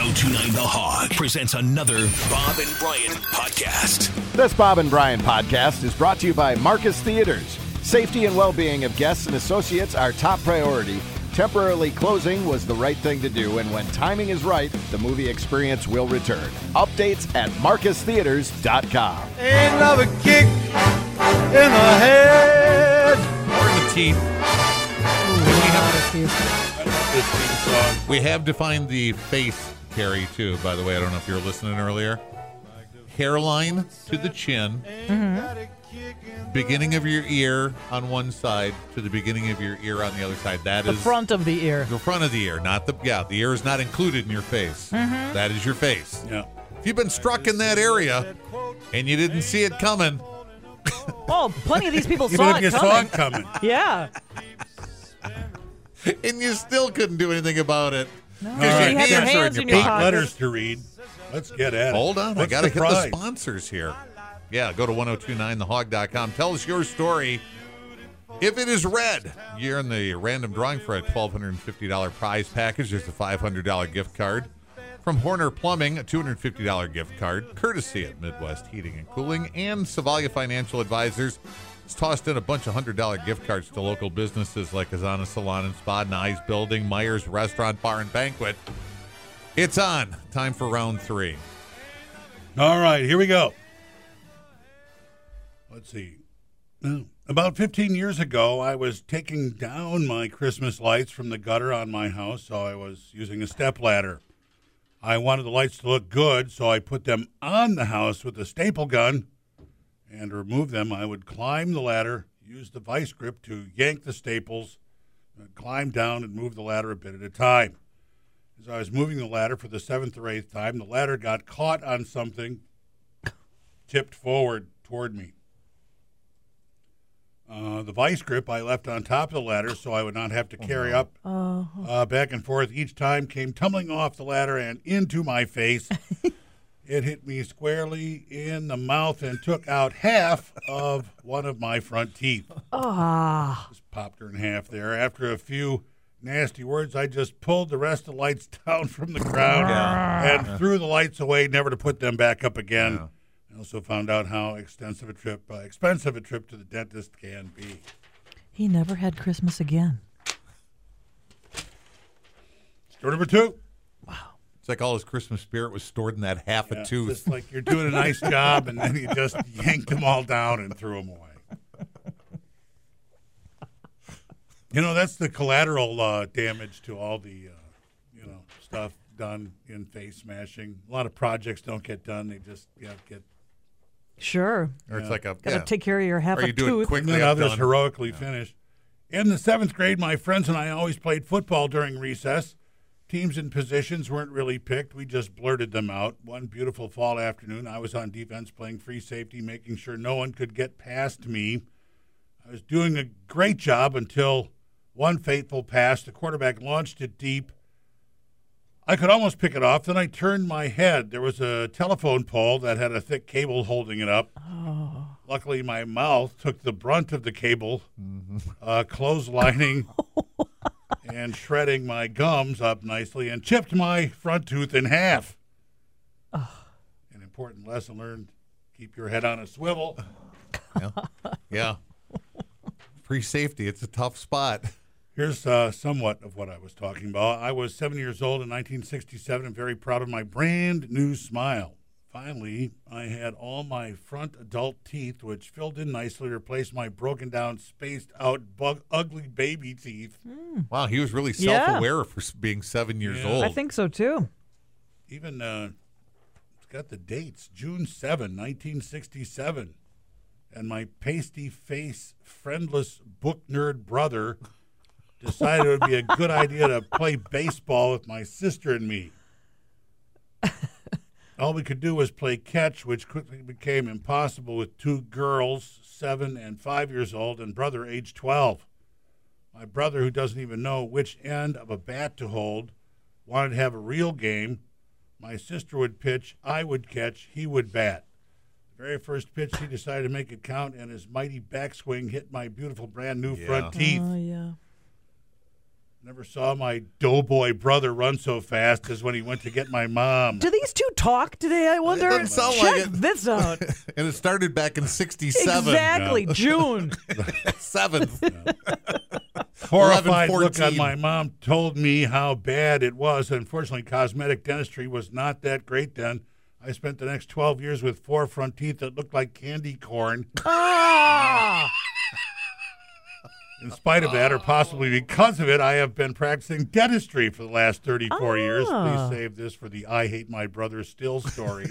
1029 The Hog presents another Bob and Brian podcast. This Bob and Brian podcast is brought to you by Marcus Theaters. Safety and well-being of guests and associates are top priority. Temporarily closing was the right thing to do, and when timing is right, the movie experience will return. Updates at marcustheaters.com. Another kick in the head. Or in the teeth. We have defined the face carry, too, by the way. I don't know if you were listening earlier. Hairline to the chin. Mm-hmm. Beginning of your ear on one side to the beginning of your ear on the other side. That is the front of the ear. The front of the ear, not the the ear is not included in your face. Mm-hmm. That is your face. Yeah. If you've been struck in that area and you didn't see it coming. Oh, plenty of these people saw it coming. Yeah. And you still couldn't do anything about it. No, you had your hands in your 8 pockets. letters to read. Let's get at it. Hold on. What's I got to hit the prize? sponsors here. Yeah, go to 1029thehog.com. Tell us your story. If it is red, you're in the random drawing for a $1,250 prize package. There's a $500 gift card. From Horner Plumbing, a $250 gift card, courtesy at Midwest Heating and Cooling, and Savalia Financial Advisors. It's tossed in a bunch of $100 gift cards to local businesses like Azana Salon and Spa, Nye's Building, Myers Restaurant, Bar, and Banquet. It's on. Time for round 3. All right, here we go. Let's see. About 15 years ago, I was taking down my Christmas lights from the gutter on my house, so I was using a stepladder. I wanted the lights to look good, so I put them on the house with a staple gun. And to remove them, I would climb the ladder, use the vice grip to yank the staples, climb down and move the ladder a bit at a time. As I was moving the ladder for the 7th or 8th time, the ladder got caught on something, tipped forward toward me. The vice grip I left on top of the ladder so I would not have to carry up back and forth each time came tumbling off the ladder and into my face. It hit me squarely in the mouth and took out half of one of my front teeth. Just popped her in half there. After a few nasty words, I just pulled the rest of the lights down from the ground and threw the lights away, never to put them back up again. Yeah. I also found out how expensive a trip to the dentist can be. He never had Christmas again. Story number 2. Wow. It's like all his Christmas spirit was stored in that half a tooth. It's like you're doing a nice job, and then you just yanked them all down and threw them away. You know, that's the collateral damage to all the, stuff done in face smashing. A lot of projects don't get done. They just get... Sure. Or it's like a... Got to take care of your half or a you do tooth. it quickly. And then others heroically finish. In the 7th grade, my friends and I always played football during recess. Teams and positions weren't really picked. We just blurted them out. One beautiful fall afternoon, I was on defense playing free safety, making sure no one could get past me. I was doing a great job until one fateful pass. The quarterback launched it deep. I could almost pick it off. Then I turned my head. There was a telephone pole that had a thick cable holding it up. Oh. Luckily, my mouth took the brunt of the cable, clotheslining and shredding my gums up nicely and chipped my front tooth in half. Oh. An important lesson learned, keep your head on a swivel. Yeah. Free safety, it's a tough spot. Here's somewhat of what I was talking about. I was 7 years old in 1967 and very proud of my brand new smile. Finally, I had all my front adult teeth, which filled in nicely, replaced my broken down, spaced out, ugly baby teeth. Wow, he was really self-aware for being 7 years old. I think so, too. Even, it's got the dates, June 7, 1967. And my pasty-face, friendless book nerd brother decided it would be a good idea to play baseball with my sister and me. All we could do was play catch, which quickly became impossible with 2 girls, 7 and 5 years old, and brother, age 12. My brother, who doesn't even know which end of a bat to hold, wanted to have a real game. My sister would pitch, I would catch, he would bat. The very first pitch, he decided to make it count, and his mighty backswing hit my beautiful brand new front teeth. Oh, yeah. Never saw my doughboy brother run so fast as when he went to get my mom. Do these two talk today, I wonder? It doesn't sound Check like it. this out. And it started back in 67. Exactly, June. 7th. Horrified look 11-14. on my mom told me how bad it was. Unfortunately, cosmetic dentistry was not that great then. I spent the next 12 years with 4 front teeth that looked like candy corn. Ah! In spite of that, or possibly because of it, I have been practicing dentistry for the last 34 years. Please save this for the I Hate My Brother Still stories.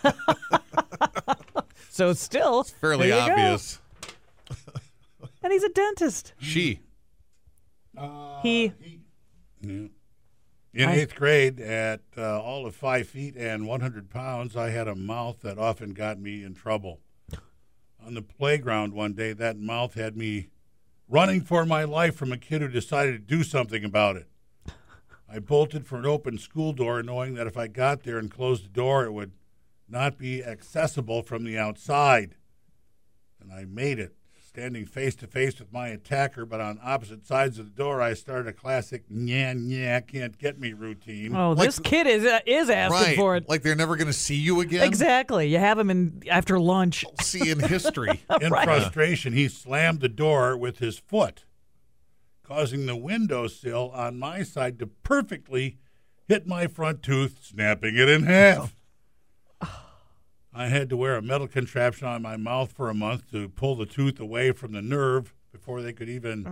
So still. Fairly there you go. obvious. And he's a dentist. She. He. Yeah. In 8th grade, at all of 5 feet and 100 pounds, I had a mouth that often got me in trouble. On the playground one day, that mouth had me running for my life from a kid who decided to do something about it. I bolted for an open school door, knowing that if I got there and closed the door, it would not be accessible from the outside. And I made it, standing face to face with my attacker, but on opposite sides of the door, I started a classic "nya, can't get me" routine. Oh, this kid is asking Right. for it. Like they're never going to see you again? Exactly. You have him in after lunch. See in history. In frustration, he slammed the door with his foot, causing the windowsill on my side to perfectly hit my front tooth, snapping it in half. I had to wear a metal contraption on my mouth for a month to pull the tooth away from the nerve before they could even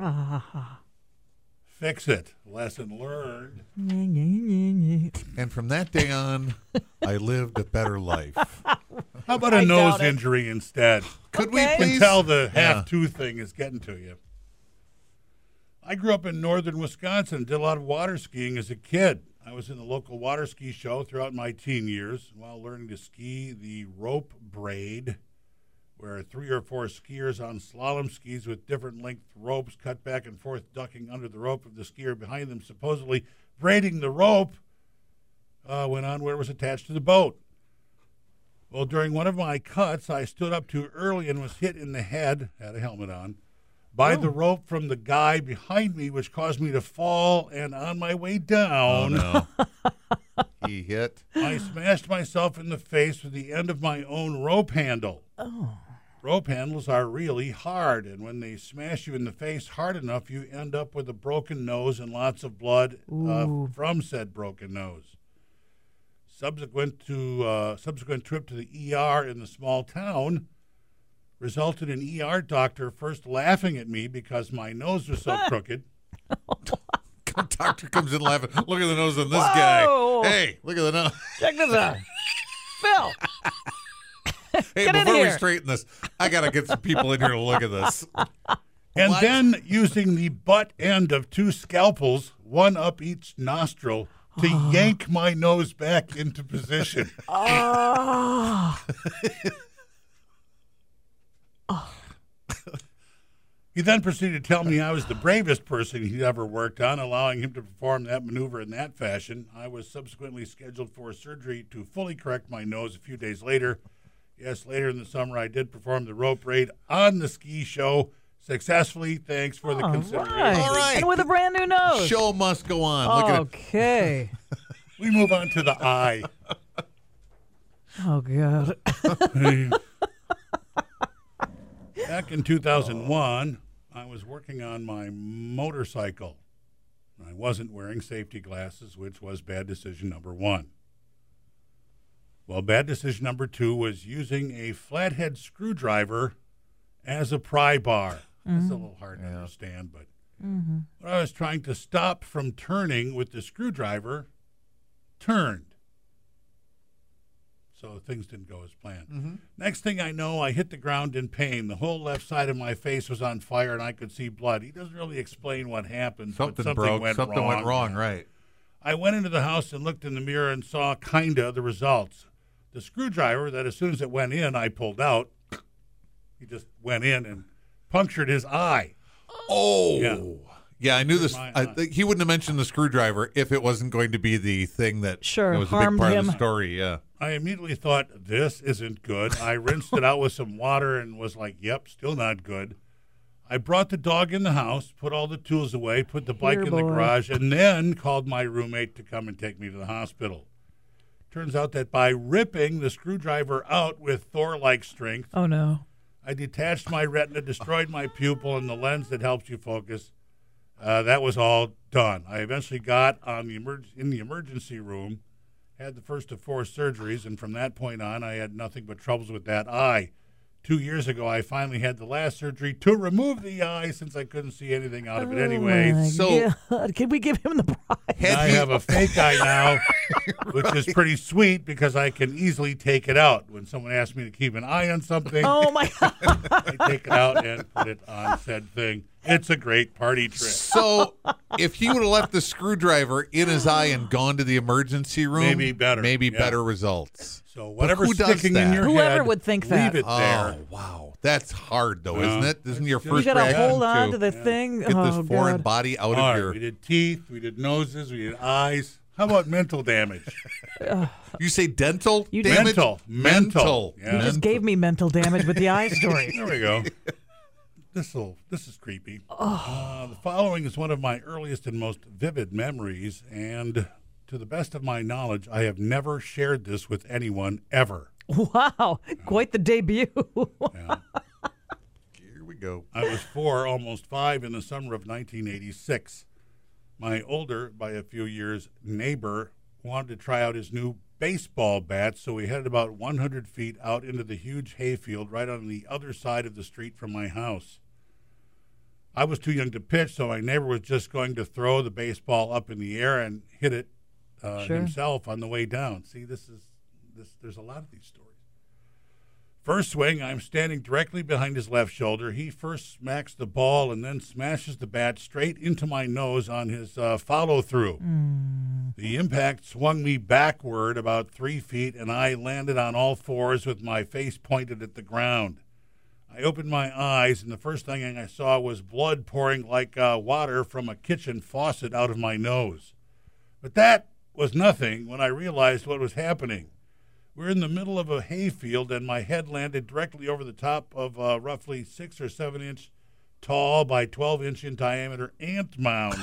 fix it. Lesson learned. And from that day on, I lived a better life. How about a nose injury instead? Could Okay. we You please? can tell the half-tooth thing is getting to you. I grew up in northern Wisconsin, did a lot of water skiing as a kid. I was in the local water ski show throughout my teen years while learning to ski the rope braid, where 3 or 4 skiers on slalom skis with different length ropes cut back and forth, ducking under the rope of the skier behind them, supposedly braiding the rope, went on where it was attached to the boat. Well, during one of my cuts, I stood up too early and was hit in the head, had a helmet on, by the rope from the guy behind me, which caused me to fall, and on my way down, No. He hit. I smashed myself in the face with the end of my own rope handle. Rope handles are really hard, and when they smash you in the face hard enough, you end up with a broken nose and lots of blood from said broken nose. Subsequent trip to the ER in the small town resulted in ER doctor first laughing at me because my nose was so crooked. Doctor comes in laughing. Look at the nose on this Whoa. guy. Hey, look at the nose. Check this out. Phil. Hey, Get in before we here. straighten this, I got to get some people in here to look at this. And What? then using the butt end of 2 scalpels, one up each nostril, to yank my nose back into position. He then proceeded to tell me I was the bravest person he'd ever worked on, allowing him to perform that maneuver in that fashion. I was subsequently scheduled for surgery to fully correct my nose a few days later. Yes, later in the summer, I did perform the rope braid on the ski show successfully. Thanks for the consideration. All right. And with a brand new nose. Show must go on. Look at it. Okay. We move on to the eye. Oh, God. Back in 2001, I was working on my motorcycle. I wasn't wearing safety glasses, which was bad decision number 1. Well, bad decision number 2 was using a flathead screwdriver as a pry bar. It's a little hard to understand, but when I was trying to stop from turning with the screwdriver, turned. So things didn't go as planned. Next thing I know, I hit the ground in pain. The whole left side of my face was on fire, and I could see blood. He doesn't really explain what happened. but Something broke. went Something wrong. went wrong, right. I went into the house and looked in the mirror and saw kinda the results. The screwdriver that as soon as it went in, I pulled out. He just went in and punctured his eye. Oh. Yeah, I knew this. my I eye. think he wouldn't have mentioned the screwdriver if it wasn't going to be the thing that Sure, was a big harmed part of him. the story. Yeah. I immediately thought, this isn't good. I rinsed it out with some water and was like, yep, still not good. I brought the dog in the house, put all the tools away, put the bike in the garage, and then called my roommate to come and take me to the hospital. Turns out that by ripping the screwdriver out with Thor-like strength, Oh, no. I detached my retina, destroyed my pupil, and the lens that helps you focus. That was all done. I eventually got in the emergency room, had the first of 4 surgeries, and from that point on, I had nothing but troubles with that eye. 2 years ago, I finally had the last surgery to remove the eye since I couldn't see anything out of it anyway. So can we give him the prize? I have a fake eye now, which is pretty sweet because I can easily take it out. When someone asks me to keep an eye on something, Oh, my God. I take it out and put it on said thing. It's a great party trick. So if he would have left the screwdriver in his eye and gone to the emergency room, Maybe better. better results. So whatever's who does sticking in that? your Whoever head, would think leave that. it there. Oh, wow. That's hard, though, isn't it? Isn't your You first You got to reaction hold on to to the thing. get Oh, this foreign God. body out All of right, your... we did teeth, we did noses, we did eyes. How about mental damage? You say dental You did. damage? Mental. Yeah. You just gave me mental damage with the eye story. There we go. This is creepy. The following is one of my earliest and most vivid memories, and to the best of my knowledge, I have never shared this with anyone ever. Wow. Quite the debut. Yeah. Here we go. I was 4, almost 5, in the summer of 1986. My older, by a few years, neighbor wanted to try out his new baseball bat, so we headed about 100 feet out into the huge hayfield right on the other side of the street from my house. I was too young to pitch, so my neighbor was just going to throw the baseball up in the air and hit it himself on the way down. See, there's a lot of these stories. First swing, I'm standing directly behind his left shoulder. He first smacks the ball and then smashes the bat straight into my nose on his follow-through. The impact swung me backward about 3 feet, and I landed on all fours with my face pointed at the ground. I opened my eyes, and the first thing I saw was blood pouring like water from a kitchen faucet out of my nose. But that was nothing when I realized what was happening. We're in the middle of a hayfield, and my head landed directly over the top of a roughly 6 or 7 inch tall by 12 inch in diameter ant mound.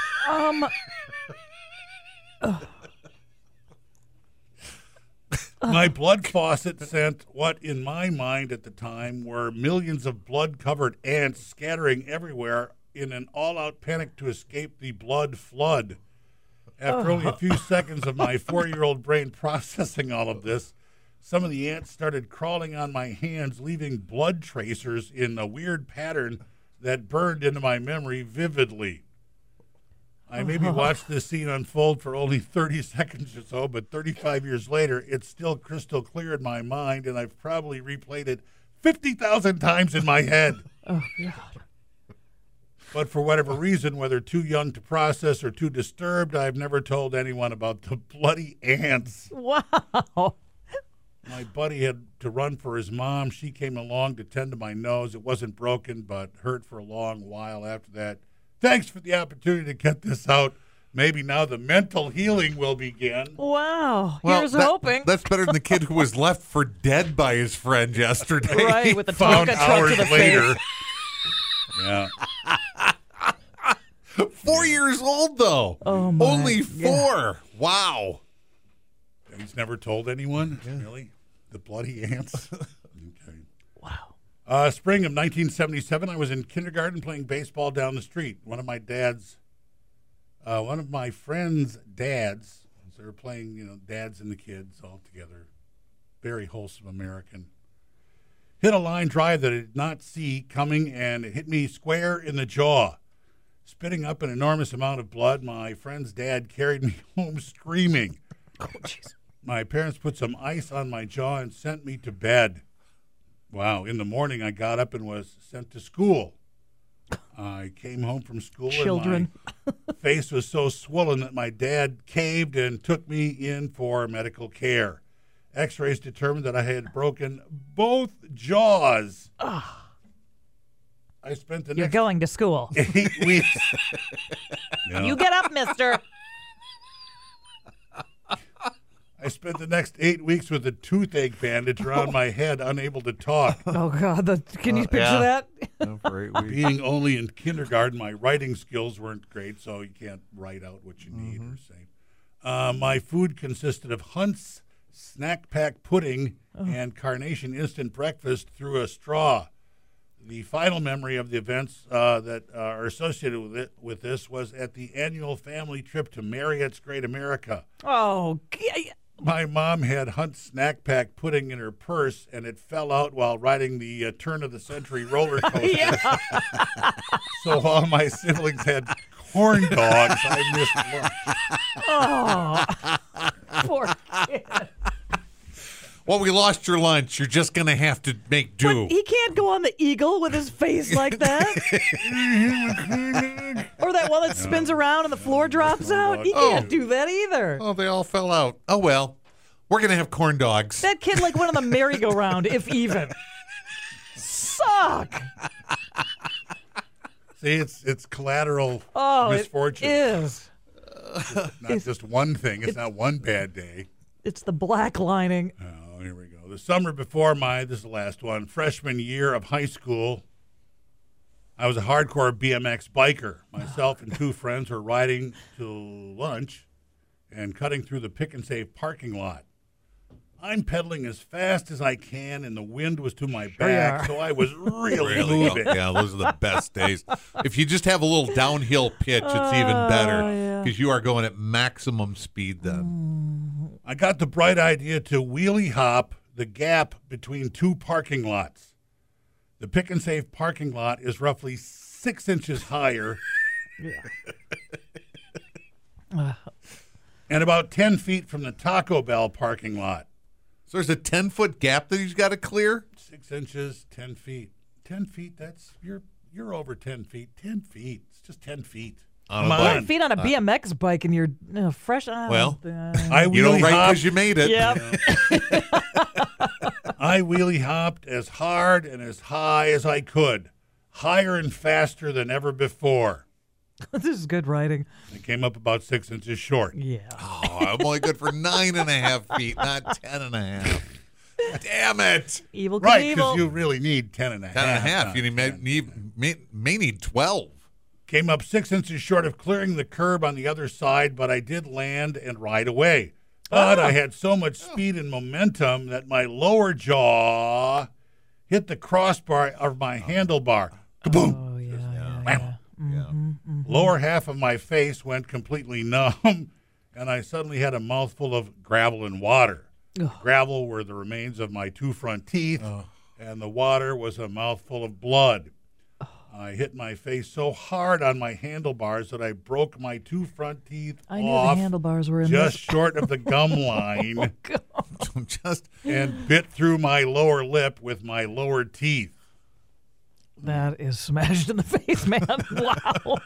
My blood faucet sent what, in my mind at the time, were millions of blood-covered ants scattering everywhere in an all-out panic to escape the blood flood. After only a few seconds of my 4-year-old brain processing all of this, some of the ants started crawling on my hands, leaving blood tracers in a weird pattern that burned into my memory vividly. I maybe watched this scene unfold for only 30 seconds or so, but 35 years later, it's still crystal clear in my mind, and I've probably replayed it 50,000 times in my head. Oh, God. But for whatever reason, whether too young to process or too disturbed, I've never told anyone about the bloody ants. Wow. My buddy had to run for his mom. She came along to tend to my nose. It wasn't broken, but hurt for a long while after that. Thanks for the opportunity to get this out. Maybe now the mental healing will begin. Wow. Well, Here's hoping. That's better than the kid who was left for dead by his friend yesterday. Right, with the Found Tonka truck hours to the later. face. Yeah. 4 years old, though. Oh, my Only 4. God. Wow. And he's never told anyone? Really? The bloody ants? Okay. Wow. Spring of 1977, I was in kindergarten playing baseball down the street. One of my friend's dads, they were playing, dads and the kids all together. Very wholesome American. Hit a line drive that I did not see coming, and it hit me square in the jaw. Spitting up an enormous amount of blood, my friend's dad carried me home screaming. Oh, jeez. My parents put some ice on my jaw and sent me to bed. Wow. In the morning, I got up and was sent to school. I came home from school Children. and my face was so swollen that my dad caved and took me in for medical care. X-rays determined that I had broken both jaws. I spent the You're next going to school. 8 weeks. Yeah. You get up, mister. I spent the next 8 weeks with a toothache bandage around my head, unable to talk. Oh, God. Can you picture yeah. that? For 8 weeks. Being only in kindergarten, my writing skills weren't great, so you can't write out what you need or say. My food consisted of Hunt's Snack Pack pudding and Carnation instant breakfast through a straw. The final memory of the events that are associated with this was at the annual family trip to Marriott's Great America. Oh, My mom had Hunt's Snack Pack pudding in her purse, and it fell out while riding the turn-of-the-century roller coaster. So all my siblings had corn dogs. I missed lunch. oh, poor kid. Well, we lost your lunch. You're just going to have to make do. But he can't go on the eagle with his face like that. Or that one that spins around and the floor drops out. He can't do that either. Oh, they all fell out. Oh, well. We're going to have corn dogs. That kid like went on the merry-go-round, if even. Suck. See, it's collateral misfortune. It is. Not just one thing. It's not one bad day. It's the black lining. Oh, here we go. The summer before this is the last one, freshman year of high school, I was a hardcore BMX biker. Myself and 2 friends were riding to lunch and cutting through the Pick and Save parking lot. I'm pedaling as fast as I can, and the wind was to my back, so I was really moving. Yeah, those are the best days. If you just have a little downhill pitch, it's even better because you are going at maximum speed then. I got the bright idea to wheelie hop the gap between 2 parking lots. The Pick and Save parking lot is roughly 6 inches higher and about 10 feet from the Taco Bell parking lot. So there's a 10-foot gap that he's got to clear? 6 inches, 10 feet. 10 feet, that's, you're over 10 feet. 10 feet, it's just 10 feet. On a bike. 10 feet on a BMX bike and you're fresh. Well, I you don't wheelie write hopped. because you made it. Yep. I wheelie hopped as hard and as high as I could, higher and faster than ever before. This is good writing. I came up about 6 inches short. Yeah. Oh, I'm only good for 9.5 feet, not 10.5. Damn it. Evil Right, Knievel. because you really need 10 and a half. 10.5. You may need 12. Came up 6 inches short of clearing the curb on the other side, but I did land and ride away. But I had so much speed and momentum that my lower jaw hit the crossbar of my handlebar. Kaboom! Oh, yeah. Lower half of my face went completely numb, and I suddenly had a mouthful of gravel and water. Gravel were the remains of my 2 front teeth, and the water was a mouthful of blood. I hit my face so hard on my handlebars that I broke my 2 front teeth I knew off the handlebars were in just this. short of the gum line and bit through my lower lip with my lower teeth. That is smashed in the face, man. Wow.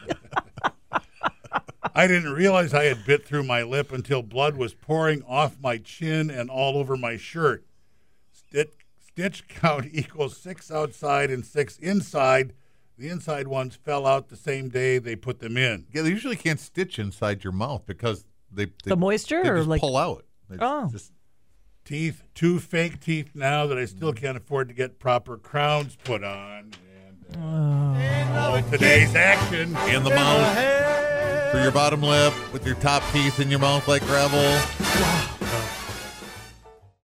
I didn't realize I had bit through my lip until blood was pouring off my chin and all over my shirt. Stitch count equals 6 outside and 6 inside. The inside ones fell out the same day they put them in. Yeah, they usually can't stitch inside your mouth because they The moisture they or just like pull out. They Oh. just- Teeth, 2 fake teeth now that I still can't afford to get proper crowns put on. And today's action in the mouth, through your bottom lip, with your top teeth in your mouth like gravel.